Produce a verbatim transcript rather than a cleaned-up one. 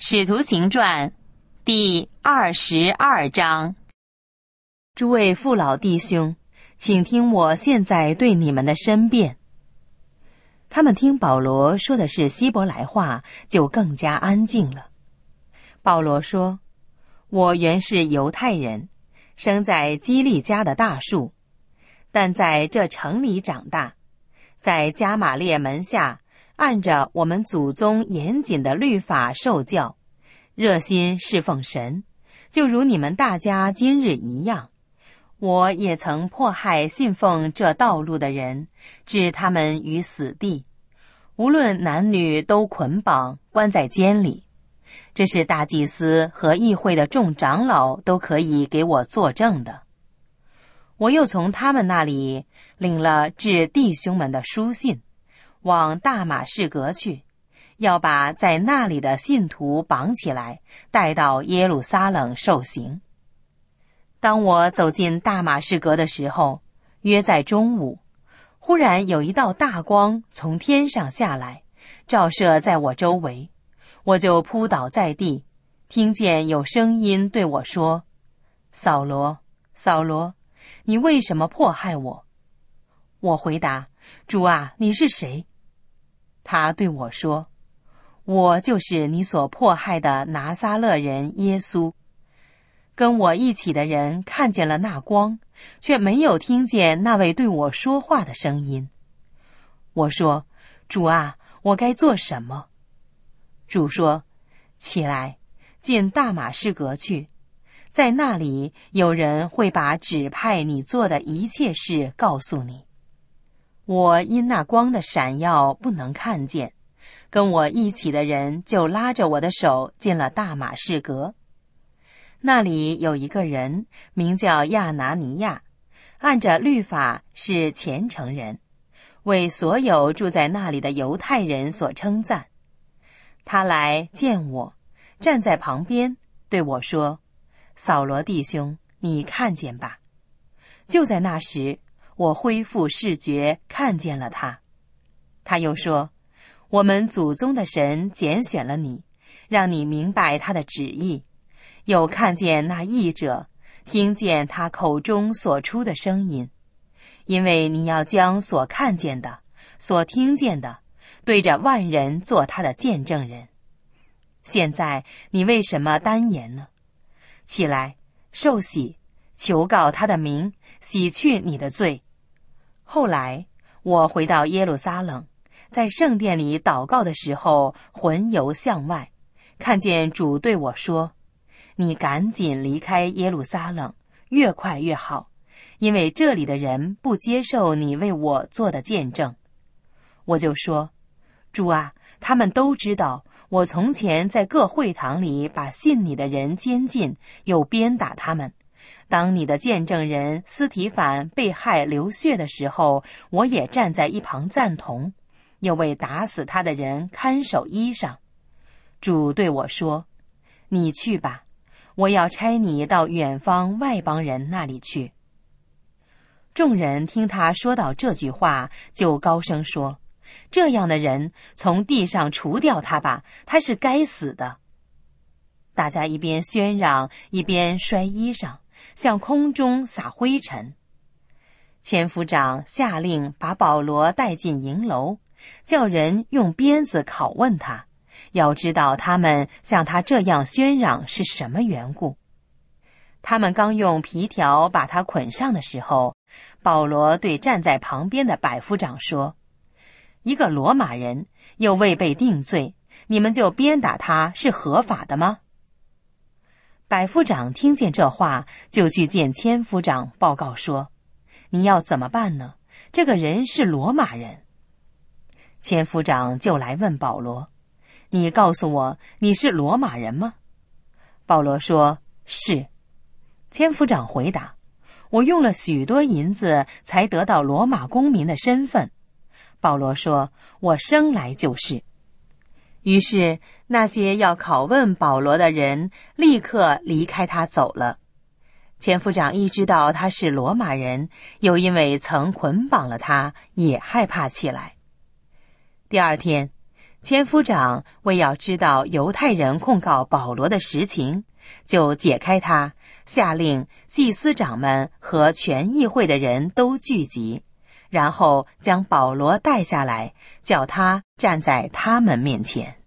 使徒行传第二十二章。 诸位父老弟兄，请听我现在对你们的申辩。他们听保罗说的是希伯来话，就更加安静了。保罗说，我原是犹太人，生在基利家的大树，但在这城里长大，在加玛列门下按着我们祖宗严谨的律法受教，热心侍奉神，就如你们大家今日一样。我也曾迫害信奉这道路的人，置他们于死地，无论男女都捆绑关在监里。这是大祭司和议会的众长老都可以给我作证的。我又从他们那里领了致弟兄们的书信，往大马士革去，要把在那里的信徒绑起来，带到耶路撒冷受刑。当我走进大马士革的时候，约在中午，忽然有一道大光从天上下来，照射在我周围，我就扑倒在地，听见有声音对我说：扫罗，扫罗，你为什么迫害我？我回答：主啊，你是谁？他对我说：我就是你所迫害的拿撒勒人耶稣。跟我一起的人看见了那光，却没有听见那位对我说话的声音。我说：主啊，我该做什么？主说：起来，进大马士革去，在那里有人会把指派你做的一切事告诉你。我因那光的闪耀不能看见，跟我一起的人就拉着我的手进了大马士革。那里有一个人名叫亚拿尼亚，按着律法是虔诚人，为所有住在那里的犹太人所称赞。他来见我，站在旁边对我说：扫罗弟兄，你看见吧。就在那时，我恢复视觉，看见了他。他又说：我们祖宗的神拣选了你，让你明白他的旨意，又看见那译者，听见他口中所出的声音，因为你要将所看见的、所听见的，对着万人做他的见证人。现在你为什么单言呢？起来，受洗，求告他的名，洗去你的罪。后来我回到耶路撒冷，在圣殿里祷告的时候，魂游向外，看见主对我说：你赶紧离开耶路撒冷，越快越好，因为这里的人不接受你为我做的见证。我就说：主啊，他们都知道我从前在各会堂里把信你的人监禁，又鞭打他们。当你的见证人司提反被害流血的时候，我也站在一旁赞同，又为打死他的人看守衣裳。主对我说：你去吧，我要差你到远方外邦人那里去。众人听他说到这句话，就高声说：这样的人，从地上除掉他吧，他是该死的。大家一边喧嚷，一边摔衣裳，向空中撒灰尘。千夫长下令把保罗带进营楼，叫人用鞭子拷问他，要知道他们像他这样喧嚷是什么缘故。他们刚用皮条把他捆上的时候，保罗对站在旁边的百夫长说：一个罗马人又未被定罪，你们就鞭打他是合法的吗？百夫长听见这话，就去见千夫长报告说：你要怎么办呢？这个人是罗马人。千夫长就来问保罗：你告诉我，你是罗马人吗？保罗说：是。千夫长回答：我用了许多银子才得到罗马公民的身份。保罗说：我生来就是。于是那些要拷问保罗的人立刻离开他走了。千夫长一知道他是罗马人，又因为曾捆绑了他，也害怕起来。第二天， 千夫长为要知道犹太人控告保罗的实情，就解开他，下令祭司长们和全议会的人都聚集，然后将保罗带下来，叫他站在他们面前。